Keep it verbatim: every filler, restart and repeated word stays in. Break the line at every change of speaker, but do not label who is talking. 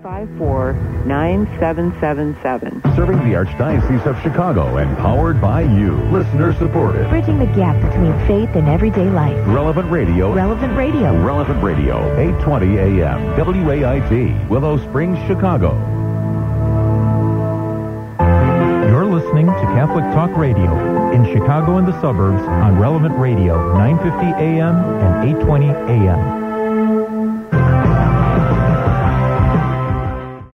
five four, nine seven seven seven.
Serving the Archdiocese of Chicago and powered by you. Listener supported.
Bridging the gap between faith and everyday life.
Relevant Radio.
Relevant Radio.
Relevant Radio. eight twenty A M. W A I T. Willow Springs, Chicago.
You're listening to Catholic Talk Radio in Chicago and the suburbs on Relevant Radio, nine fifty A M and eight twenty A M.